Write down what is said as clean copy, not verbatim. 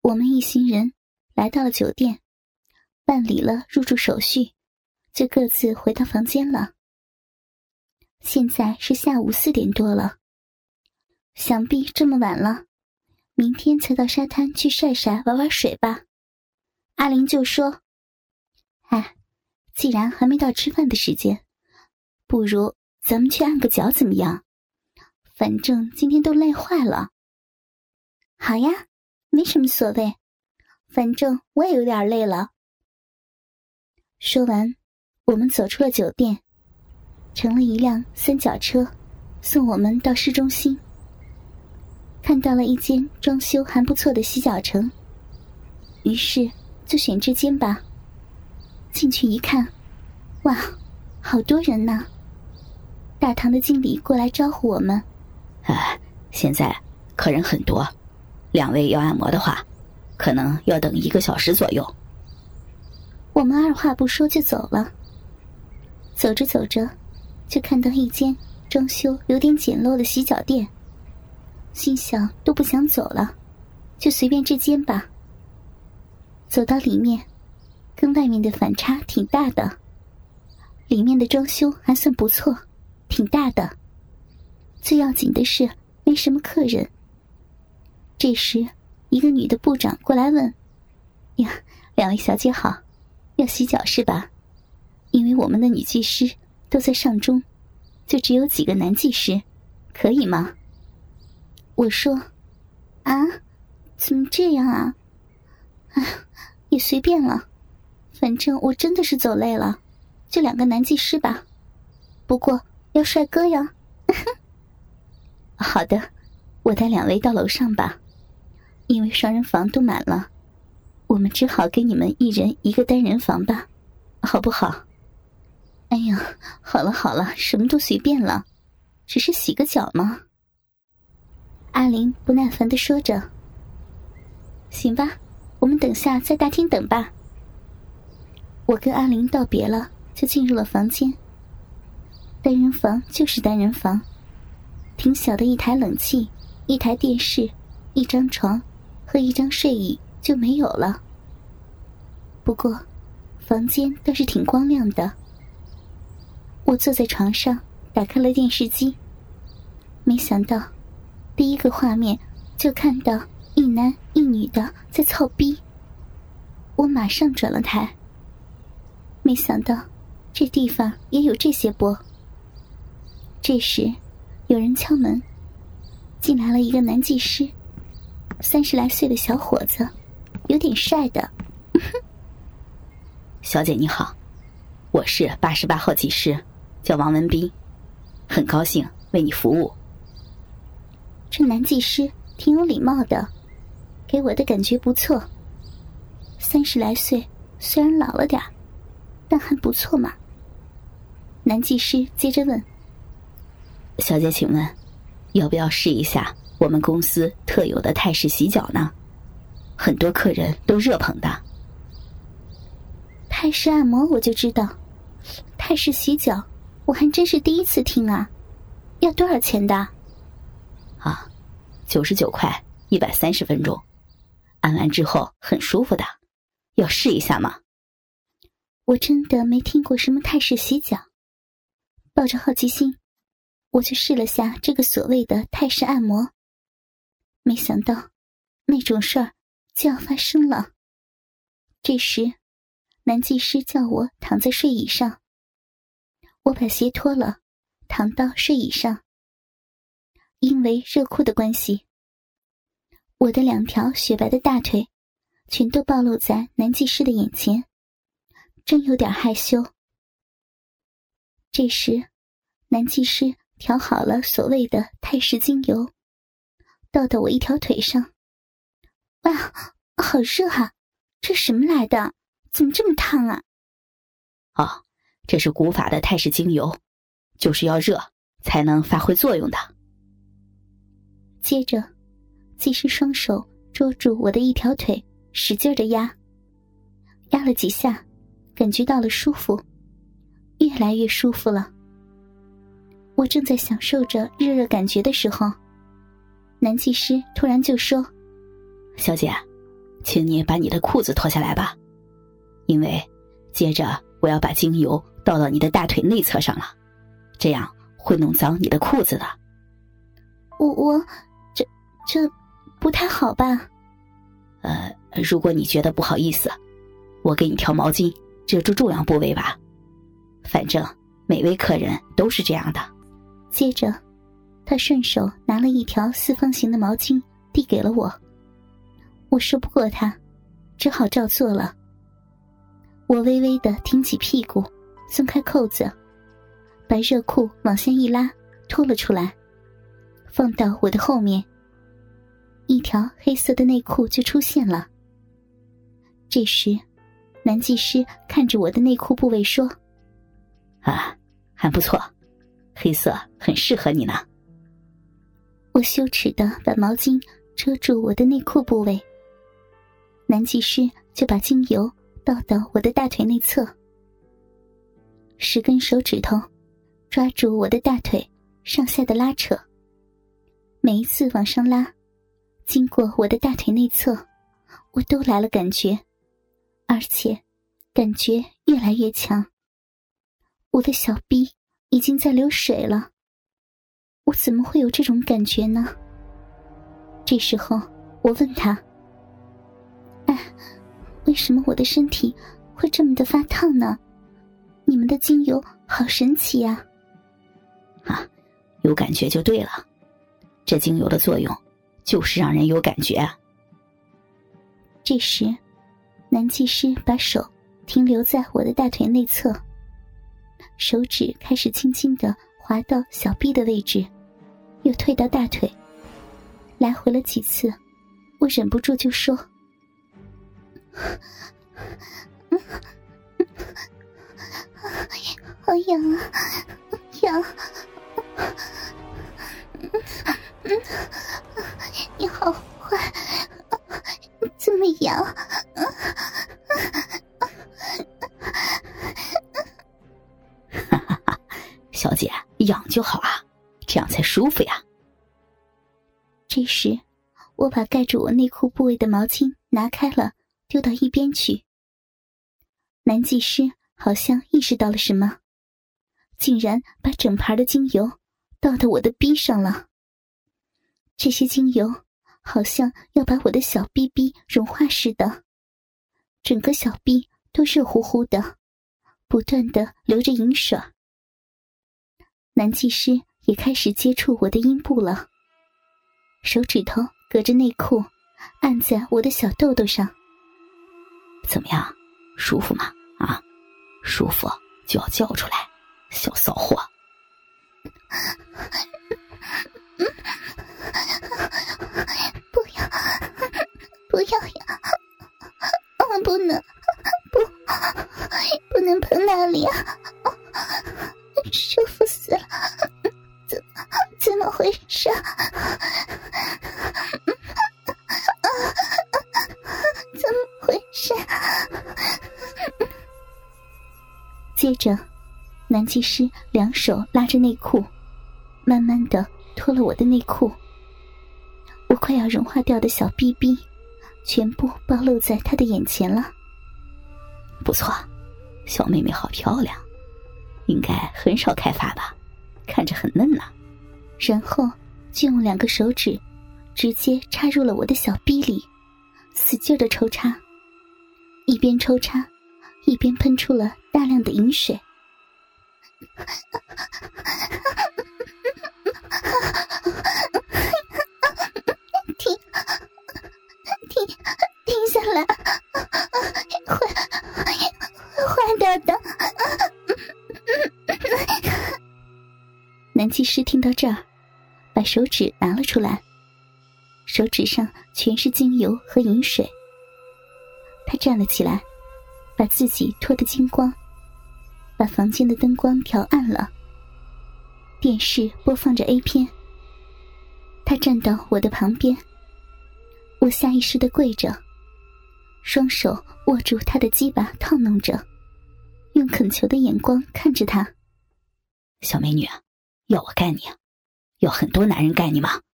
我们一行人来到了酒店，办理了入住手续，就各自回到房间了。现在是下午4点多了，想必这么晚了，明天才到沙滩去晒晒玩玩水吧。阿玲就说：既然还没到吃饭的时间，不如咱们去按个脚怎么样？反正今天都累坏了。好呀，没什么所谓，反正我也有点累了。说完，我们走出了酒店，乘了一辆3脚车，送我们到市中心。看到了一间装修还不错的洗脚城，于是就选这间吧。进去一看，哇，好多人呐！大堂的经理过来招呼我们： 现在客人很多，2位要按摩的话，可能要等1个小时左右。 我们二话不说就走了。走着走着，就看到一间装修有点简陋的洗脚店，心想都不想走了，就随便这间吧。走到里面，跟外面的反差挺大的。里面的装修还算不错，挺大的。最要紧的是没什么客人。这时一个女的部长过来问：呀，2位小姐好，要洗脚是吧？因为我们的女技师都在上钟，就只有几个男技师，可以吗？我说：怎么这样啊？也随便了，反正我真的是走累了，就2个男技师吧。不过要帅哥呀。好的，我带2位到楼上吧，因为双人房都满了，我们只好给你们1人1个单人房吧，好不好？哎呀，好了好了，什么都随便了，只是洗个脚嘛。阿玲不耐烦地说着。行吧，我们等下在大厅等吧。我跟阿玲道别了，就进入了房间。单人房就是单人房，挺小的一台冷气、1台电视、1张床和1张睡椅就没有了。不过房间倒是挺光亮的。我坐在床上，打开了电视机，没想到第一个画面就看到1男1女的在操逼。我马上转了台，没想到这地方也有这些播。这时有人敲门，进来了一个男技师，30来岁的小伙子，有点帅的。 小姐你好，我是88号技师，叫王文斌，很高兴为你服务。 这男技师挺有礼貌的，给我的感觉不错。30来岁，虽然老了点，但还不错嘛。男技师接着问： 小姐请问要不要试一下我们公司特有的泰式洗脚呢？很多客人都热捧的。 泰式按摩我就知道，泰式洗脚我还真是第一次听啊。要多少钱的 ？99块，130分钟，按完之后很舒服的，要试一下吗？ 我真的没听过什么泰式洗脚，抱着好奇心，我就试了下这个所谓的泰式按摩。没想到那种事儿就要发生了。这时男技师叫我躺在睡椅上，我把鞋脱了，躺到睡椅上。因为热裤的关系，我的2条雪白的大腿全都暴露在男技师的眼前，真有点害羞。这时男技师调好了所谓的泰式精油，倒到我1条腿上。哇，好热啊，这什么来的？怎么这么烫啊？ 这是古法的泰式精油，就是要热才能发挥作用的。 接着技师双手捉住我的1条腿，使劲地压了几下，感觉到了舒服，越来越舒服了。我正在享受着热热感觉的时候，男技师突然就说： 小姐， 请你把你的裤子脱下来吧，因为接着我要把精油倒到你的大腿内侧上了，这样会弄脏你的裤子的。 这不太好吧？ 如果你觉得不好意思，我给你条毛巾遮住重要部位吧，反正每位客人都是这样的。 接着他顺手拿了一条四方形的毛巾递给了我，我说不过他，只好照做了。我微微地挺起屁股，松开扣子，把热裤往下一拉，拖了出来，放到我的后面，一条黑色的内裤就出现了。这时男技师看着我的内裤部位说： 还不错，黑色很适合你呢。 我羞耻地把毛巾遮住我的内裤部位，男技师就把精油倒到我的大腿内侧，10根手指头抓住我的大腿上下的拉扯，每一次往上拉，经过我的大腿内侧，我都来了感觉，而且感觉越来越强。我的小臂已经在流水了，我怎么会有这种感觉呢？这时候我问他：为什么我的身体会这么的发烫呢？你们的精油好神奇呀！ 有感觉就对了，这精油的作用就是让人有感觉。 这时男技师把手停留在我的大腿内侧，手指开始轻轻地滑到小臂的位置，又退到大腿，来回了几次，我忍不住就说：好痒啊，痒！你好坏，这么痒！ 小姐，痒就好啊，这样才舒服呀。 这时我把盖住我内裤部位的毛巾拿开了，丢到一边去。男技师好像意识到了什么，竟然把整盘的精油倒到我的逼上了。这些精油好像要把我的小逼逼融化似的，整个小逼都热乎乎的，不断地流着银水。男技师也开始接触我的阴部了，手指头隔着内裤按在我的小豆豆上。 怎么样，舒服吗？舒服就要叫出来，小骚货。 不要呀！我不能碰那里啊！舒服死了！怎么回事？怎么回事？接着男技师两手拉着内裤，慢慢地脱了我的内裤，我快要融化掉的小逼逼全部暴露在他的眼前了。 不错，小妹妹好漂亮，应该很少开发吧，看着很嫩啊。 然后就用2个手指直接插入了我的小逼里，使劲地抽插，一边抽插一边喷出了大量的饮水。停下来，坏掉的！男技师听到这儿，把手指拿了出来，手指上全是精油和饮水。他站了起来，把自己脱得精光，把房间的灯光调暗了，电视播放着 A 片。他站到我的旁边，我下意识地跪着，双手握住他的鸡巴套弄着，用恳求的眼光看着他。 小美女，要我干你？要很多男人干你吗？